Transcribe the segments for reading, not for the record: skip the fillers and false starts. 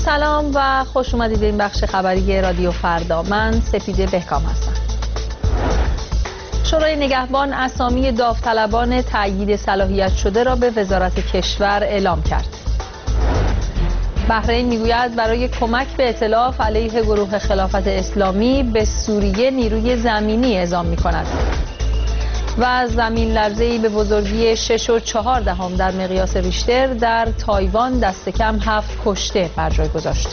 سلام و خوش اومدید به این بخش خبری رادیو فردا. من سپیده بهکام هستم. شورای نگهبان اسامی داوطلبان تأیید صلاحیت شده را به وزارت کشور اعلام کرد. بحرین میگوید برای کمک به ائتلاف علیه گروه خلافت اسلامی به سوریه نیروی زمینی اعزام می‌کند. و زمین لرزه‌ای به بزرگی 6.4 در مقیاس ریشتر در تایوان دست کم 7 کشته بر جای گذاشت.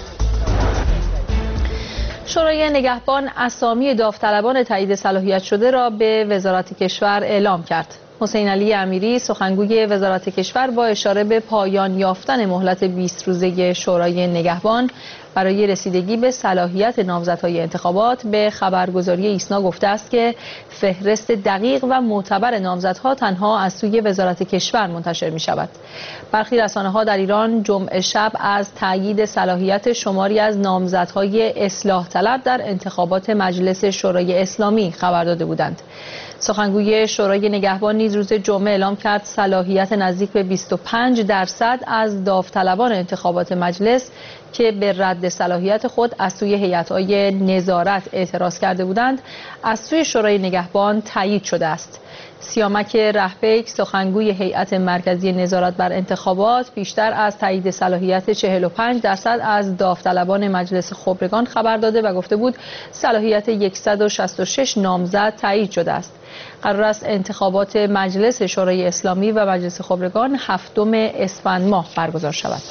شورای نگهبان اسامی داوطلبان تایید صلاحیت شده را به وزارت کشور اعلام کرد. حسین علی امیری سخنگوی وزارت کشور با اشاره به پایان یافتن مهلت 20 روزه شورای نگهبان برای رسیدگی به صلاحیت نامزدهای انتخابات به خبرگزاری ایسنا گفته است که فهرست دقیق و معتبر نامزدها تنها از سوی وزارت کشور منتشر می شود. برخی رسانه‌ها در ایران جمعه شب از تأیید صلاحیت شماری از نامزدهای اصلاح طلب در انتخابات مجلس شورای اسلامی خبر داده بودند. سخنگوی شورای نگهبان نیز روز جمعه اعلام کرد صلاحیت نزدیک به 25% از داوطلبان انتخابات مجلس که به رد صلاحیت خود از سوی هیئت‌های نظارت اعتراض کرده بودند از سوی شورای نگهبان تایید شده است. سیامک رهپیک سخنگوی هیئت مرکزی نظارت بر انتخابات بیشتر از تایید صلاحیت 45% از داوطلبان مجلس خبرگان خبر داده و گفته بود صلاحیت 166 نامزد تایید شده است. قرار است انتخابات مجلس شورای اسلامی و مجلس خبرگان 7 اسفند ماه برگزار شود.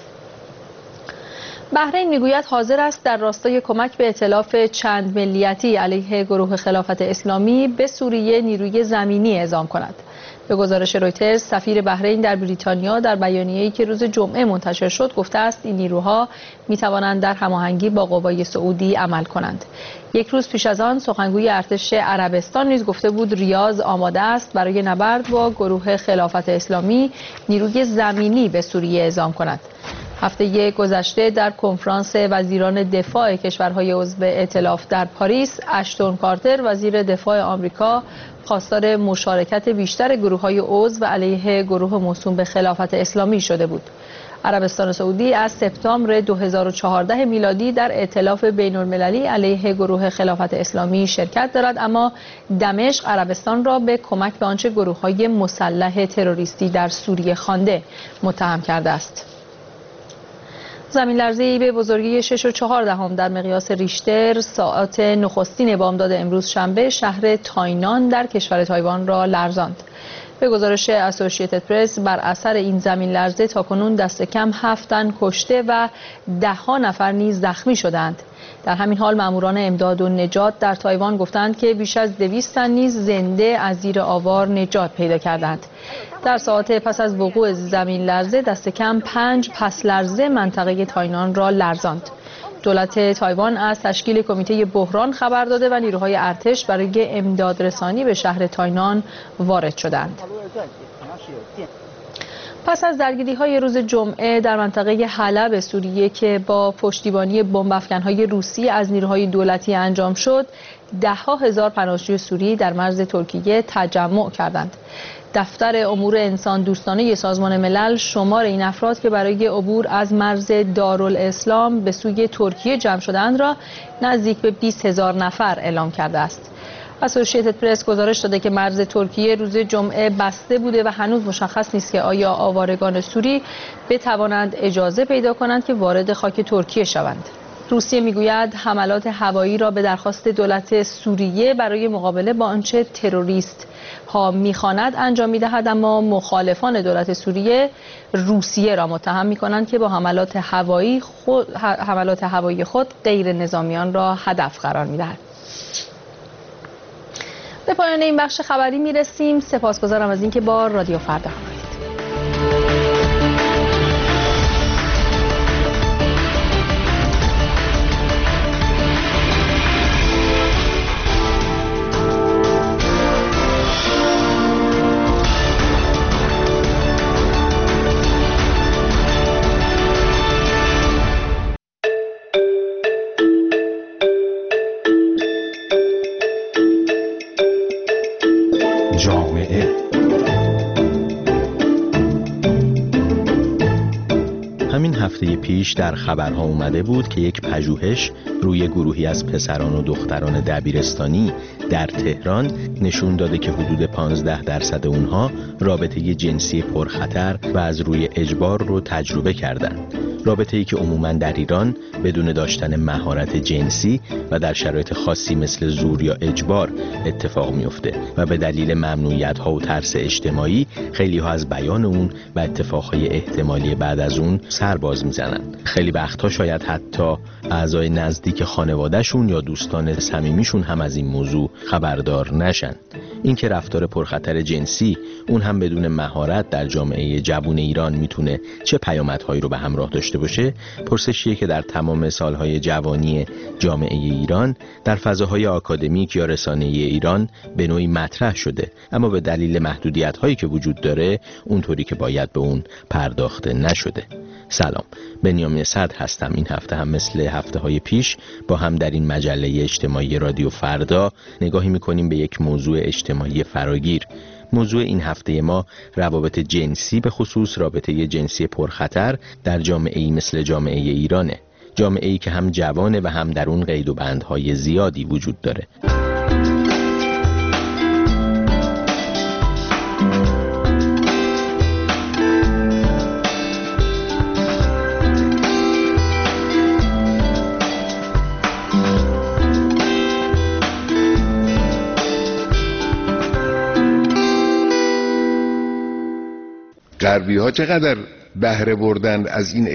بحرین میگوید حاضر است در راستای کمک به ائتلاف چند ملیتی علیه گروه خلافت اسلامی به سوریه نیروی زمینی اعزام کند. به گزارش رویترز سفیر بحرین در بریتانیا در بیانیه‌ای که روز جمعه منتشر شد گفته است این نیروها می‌توانند در هماهنگی با قوای سعودی عمل کنند. یک روز پیش از آن سخنگوی ارتش عربستان نیز گفته بود ریاض آماده است برای نبرد با گروه خلافت اسلامی نیروی زمینی به سوریه اعزام کند. هفته گذشته در کنفرانس وزیران دفاع کشورهای عضو ائتلاف در پاریس، اشتون کارتر وزیر دفاع آمریکا خواستار مشارکت بیشتر گروه‌های عضو علیه گروه موسوم به خلافت اسلامی شده بود. عربستان سعودی از سپتامبر 2014 میلادی در ائتلاف بین‌المللی علیه گروه خلافت اسلامی شرکت دارد، اما دمشق عربستان را به کمک به آنچه گروه‌های مسلح تروریستی در سوریه خوانده متهم کرده است. زمین لرزه‌ای به بزرگی 6.4 در مقیاس ریشتر ساعات نخستین بامداد امروز شنبه شهر تاینان در کشور تایوان را لرزاند. به گزارش اسوسییتد پرس بر اثر این زمین لرزه تاکنون دست کم 7 تن کشته و 10 نفر نیز زخمی شدند. در همین حال ماموران امداد و نجات در تایوان گفتند که بیش از 200 تن نیز زنده از زیر آوار نجات پیدا کردند. در ساعات پس از وقوع زمین لرزه دست کم 5 پس لرزه منطقه تایوان را لرزاند. دولت تایوان از تشکیل کمیته بحران خبر داده و نیروهای ارتش برای امدادرسانی به شهر تاینان وارد شدند. پس از درگیری‌های روز جمعه در منطقه حلب سوریه که با پشتیبانی بمب‌افکن‌های روسی از نیروهای دولتی انجام شد، 10,000 پناهجوی سوری در مرز ترکیه تجمع کردند. دفتر امور انسان دوستانه سازمان ملل شمار این افراد که برای عبور از مرز دارالاسلام به سوی ترکیه جمع شدند را نزدیک به 20,000 نفر اعلام کرده است. اسوسییتد پرس گزارش داده که مرز ترکیه روز جمعه بسته بوده و هنوز مشخص نیست که آیا آوارگان سوری بتوانند اجازه پیدا کنند که وارد خاک ترکیه شوند. روسیه میگوید حملات هوایی را به درخواست دولت سوریه برای مقابله با آنچه تروریست ها میخواند انجام میدهد، اما مخالفان دولت سوریه روسیه را متهم میکنند که با حملات هوایی خود غیر نظامیان را هدف قرار میدهد. به پایان این بخش خبری میرسیم. سپاسگزارم از اینکه با رادیو فردا همراهید. جامعه پیش در خبرها اومده بود که یک پژوهش روی گروهی از پسران و دختران دبیرستانی در تهران نشون داده که حدود 15% اونها رابطه جنسی پرخطر و از روی اجبار رو تجربه کردند. رابطه‌ای که عموماً در ایران بدون داشتن مهارت جنسی و در شرایط خاصی مثل زور یا اجبار اتفاق میفته و به دلیل ممنوعیت‌ها و ترس اجتماعی خیلی‌ها از بیان اون و اتفاقهای احتمالی بعد از اون سر باز میزنن. خیلی وقتها شاید حتی اعضای نزدیک خانواده‌شون یا دوستان صمیمیشون هم از این موضوع خبردار نشن. این که رفتار پرخطر جنسی اون هم بدون مهارت در جامعه جوان ایران میتونه چه پیامدهایی رو به همراه داشته باشه، پرسشیه که در تمام سالهای جوانی جامعه ایران در فضاهای آکادمیک یا رسانه‌ای ایران به نوعی مطرح شده، اما به دلیل محدودیت‌هایی که وجود داره اونطوری که باید به اون پرداخته نشده. سلام، بنیامین صدر هستم. این هفته هم مثل هفته‌های پیش با هم در این مجله اجتماعی رادیو فردا نگاهی می‌کنیم به یک موضوع اجتماعی فراگیر. موضوع این هفته ما روابط جنسی، به خصوص رابطه جنسی پرخطر در جامعه‌ای مثل جامعه ایرانه. جامعه‌ای که هم جوانه و هم در اون قید و بندهای زیادی وجود داره. غربی ها چقدر بهره بردن از این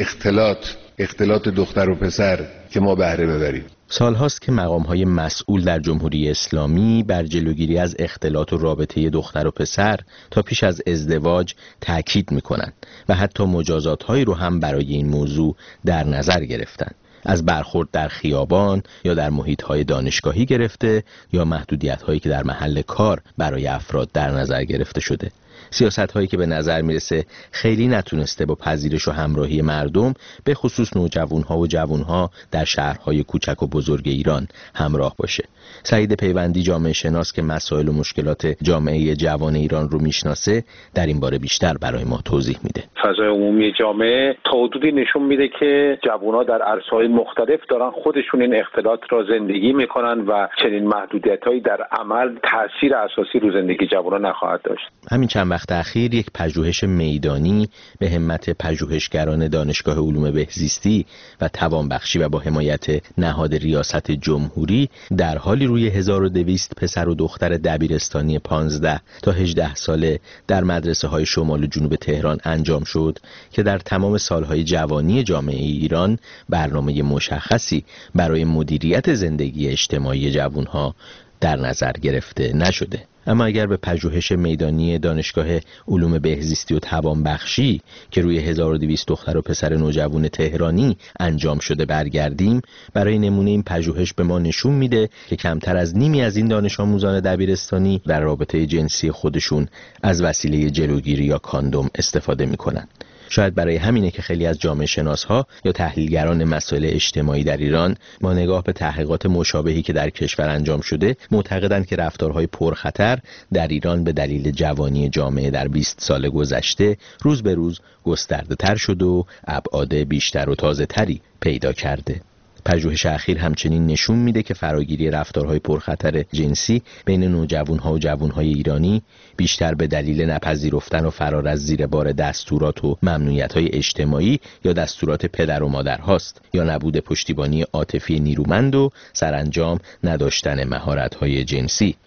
اختلاط دختر و پسر که ما بهره ببریم. سالهاست که مقام‌های مسئول در جمهوری اسلامی بر جلوگیری از اختلاط و رابطه دختر و پسر تا پیش از ازدواج تاکید می‌کنند و حتی مجازات‌هایی رو هم برای این موضوع در نظر گرفتند. از برخورد در خیابان یا در محیط‌های دانشگاهی گرفته یا محدودیت‌هایی که در محل کار برای افراد در نظر گرفته شده. سیاست‌هایی که به نظر میرسه خیلی نتونسته با پذیرش و همراهی مردم، به خصوص نوجوان‌ها و جوان‌ها در شهرهای کوچک و بزرگ ایران همراه باشه. سعید پیوندی، جامعه شناس که مسائل و مشکلات جامعه جوان ایران رو میشناسه، در این باره بیشتر برای ما توضیح میده. فضای عمومی جامعه تا حدودی نشون میده که جوان‌ها در عرصه‌های مختلف دارن خودشون این اختلاط را زندگی میکنن و چنین محدودیت‌هایی در عمل تأثیر اساسی رو زندگی جوان‌ها نخواهد داشت. همین چند وقت اخیر یک پژوهش میدانی به همت پژوهشگران دانشگاه علوم بهزیستی و توانبخشی و با حمایت نهاد ریاست جمهوری در حالی روی 1200 پسر و دختر دبیرستانی 15 تا 18 ساله در مدرسه‌های شمال و جنوب تهران انجام شد که در تمام سالهای جوانی جامعه ایران برنامه مشخصی برای مدیریت زندگی اجتماعی جوانها در نظر گرفته نشده. اما اگر به پژوهش میدانی دانشگاه علوم بهزیستی و توانبخشی که روی 1200 دختر و پسر نوجوان تهرانی انجام شده برگردیم، برای نمونه این پژوهش به ما نشون میده که کمتر از نیمی از این دانش آموزان دبیرستانی در رابطه جنسی خودشون از وسیله جلوگیری یا کاندوم استفاده میکنن. شاید برای همینه که خیلی از جامعه شناس‌ها یا تحلیلگران مسائل اجتماعی در ایران با نگاه به تحقیقات مشابهی که در کشور انجام شده معتقدند که رفتارهای پرخطر در ایران به دلیل جوانی جامعه در 20 سال گذشته روز به روز گسترده‌تر شده و ابعاد بیشتر و تازه‌تری پیدا کرده. پژوهش اخیر همچنین نشون میده که فراگیری رفتارهای پرخطر جنسی بین نوجوان‌ها و جوان‌های ایرانی بیشتر به دلیل نپذیرفتن و فرار از زیر بار دستورات و ممنوعیت‌های اجتماعی یا دستورات پدر و مادر هاست یا نبود پشتیبانی عاطفی نیرومند و سرانجام نداشتن مهارت‌های جنسی.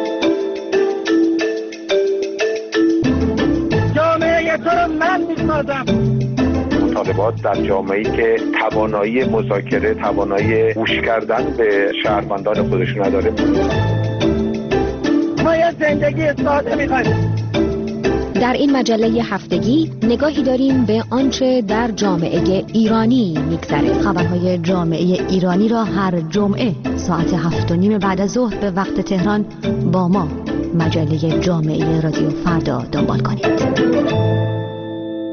جامعه تو رو من می‌سازم. مطالبات در جامعه‌ای که توانایی مذاکره، توانایی گوش کردن به شهروندان خودشون نداره. ما یه زندگی ساده می‌خوایم. در این مجله هفتگی نگاهی داریم به آنچه در جامعه ایرانی می‌گذره. خبرهای جامعه ایرانی را هر جمعه ساعت 7:30 بعد از ظهر به وقت تهران با ما مجله جامعه رادیو فردا دنبال کنید.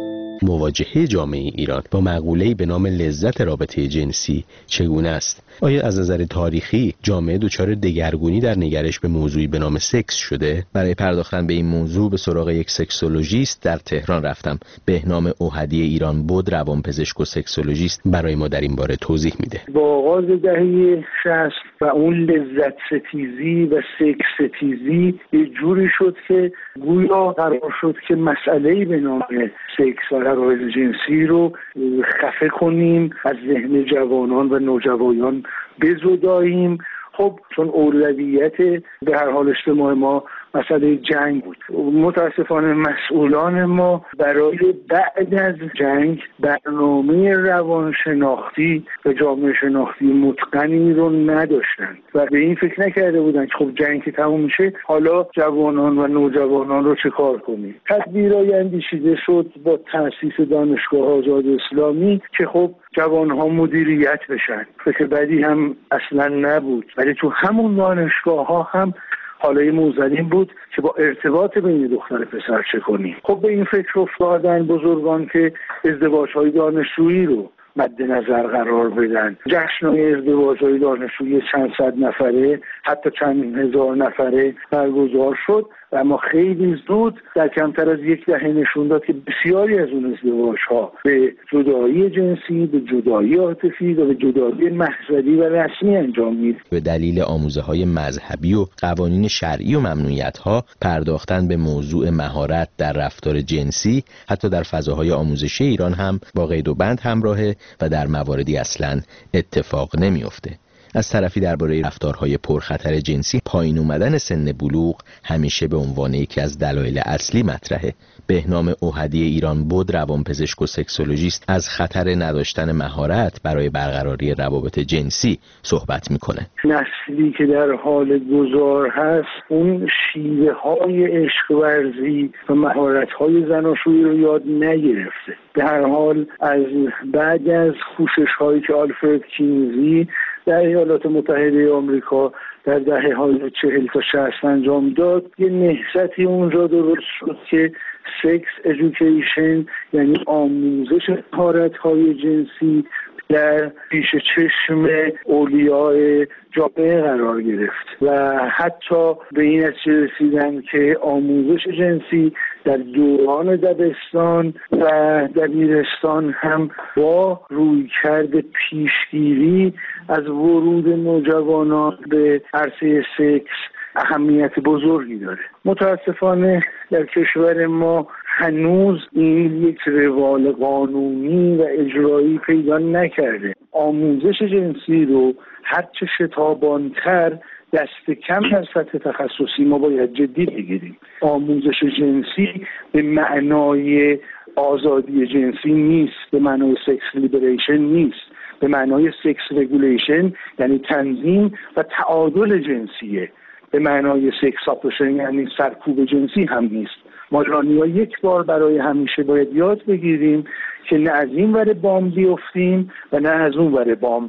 مواجهه جامعه ایران با مقوله‌ای به نام لذت رابطه جنسی چگونه است؟ آیا از نظر تاریخی جامعه دچار دگرگونی در نگرش به موضوعی به نام سکس شده؟ برای پرداختن به این موضوع به سراغ یک سکسولوژیست در تهران رفتم. بهنام اوحدی ایران بود، روانپزشک و سکسولوژیست، برای ما در این باره توضیح میده. با آغاز دهه 60 و اون لذت ستیزی و سکس ستیزی یه جوری شد که گویا قرار شد که مسئله‌ای به نام سکس و رابطه جنسی رو خفه کنیم، از ذهن جوانان و نوجوانان بزداییم. خب چون اولویت به هر حال اجتماع ما مسئله جنگ بود، متاسفانه مسئولان ما برای بعد از جنگ برنامه روانشناختی و جامعه شناختی متقنی رو نداشتند و به این فکر نکرده بودند که خب جنگ که تموم میشه حالا جوانان و نوجوانان رو چه کار کنیم. تدبیرای اندیشیده شد با تأسیس دانشگاه آزاد اسلامی که خب جوانها مدیریت بشن. فکر بعدی هم اصلا نبود، ولی تو همون دانشگاه ها هم حالا موضوع این بود که با ارتباط بین دختر و پسر چه کنیم. خب به این فکر افتادن بزرگان که ازدواج‌های دانشجویی رو مد نظر قرار بدن. جشن‌های ازدواج‌های دانشجویی چند صد نفره حتی چند هزار نفره برگزار شد و اما خیلی زود در کمتر از یک دهه نشون داد که بسیاری از اون ازدواج‌ها به جدایی جنسی، به جدایی عاطفی و به جدایی محضری و رسمی انجام می‌دهد. به دلیل آموزه‌های مذهبی و قوانین شرعی و ممنوعیت‌ها پرداختن به موضوع مهارت در رفتار جنسی حتی در فضاهای آموزشی ایران هم با قید و بند همراهه و در مواردی اصلاً اتفاق نمی‌افته. از طرفی درباره رفتارهای پرخطر جنسی پایین اومدن سن بلوغ همیشه به عنوان یکی از دلایل اصلی مطرحه. بهنام اوحدی ایران بود، روانپزشک و سکسولوژیست، از خطر نداشتن مهارت برای برقراری روابط جنسی صحبت میکنه. نسلی که در حال گذار هست اون شیوه های عشق ورزی و مهارت های زناشویی رو یاد نگرفته. در حال از بعد از کوشش هایی که آلفرد کینزی در ایالات متحده آمریکا در دهه‌های 40 تا 60 انجام داد، یه نهضتی اونجا درست شد که سکس ادویکیشن، یعنی آموزش مهارت‌های جنسی، در پیش چشم اولیای جامعه قرار گرفت و حتی به این نتیجه رسیدن که آموزش جنسی در دوران دبستان و دبیرستان هم با رویکرد پیشگیری از ورود نوجوانان به عرصه سکس اهمیت بزرگی داره. متاسفانه در کشور ما هنوز این یک روال قانونی و اجرایی پیدا نکرده. آموزش جنسی رو هرچه شتابانتر دست کم در سطح تخصصی ما باید جدی بگیریم. آموزش جنسی به معنای آزادی جنسی نیست، به معنای سکس لیبریشن نیست، به معنای سکس رگولیشن یعنی تنظیم و تعادل جنسیه، به معنای سکس آپریشن یعنی سرکوب جنسی هم نیست. ما ایرانی‌ها یک بار برای همیشه باید یاد بگیریم که نه از این ور بام بیفتیم و نه از اون ور بام.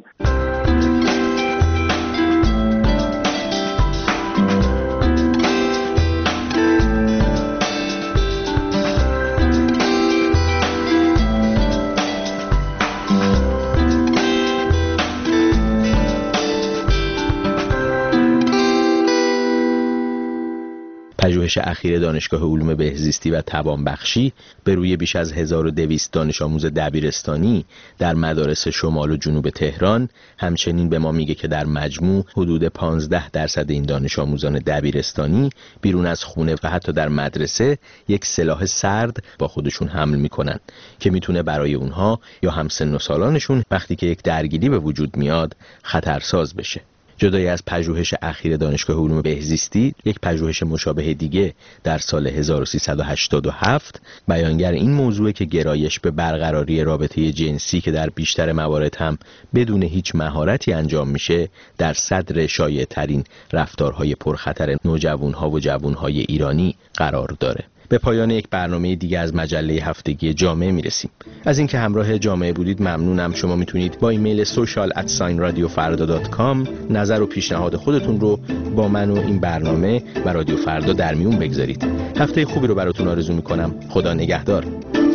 پژوهش اخیر دانشگاه علوم بهزیستی و توانبخشی به روی بیش از 1200 دانش آموز دبیرستانی در مدارس شمال و جنوب تهران همچنین به ما میگه که در مجموع حدود 15% این دانش آموزان دبیرستانی بیرون از خونه و حتی در مدرسه یک سلاح سرد با خودشون حمل میکنن که میتونه برای اونها یا همسن و سالانشون وقتی که یک درگیری به وجود میاد خطرساز بشه. جدای از پژوهش اخیر دانشگاه علوم بهزیستی، یک پژوهش مشابه دیگه در سال 1387 بیانگر این موضوع که گرایش به برقراری رابطه جنسی که در بیشتر موارد هم بدون هیچ مهارتی انجام میشه در صدر شایع ترین رفتارهای پرخطر نوجوانها و جوانهای ایرانی قرار داره. به پایان یک برنامه دیگه از مجله هفتگی جامعه میرسیم. از اینکه همراه جامعه بودید ممنونم. شما میتونید با ایمیل social@radiofarda.com نظر و پیشنهاد خودتون رو با من و این برنامه و رادیو فردا در میون بگذارید. هفته خوبی رو براتون آرزو میکنم. خدا نگهدار.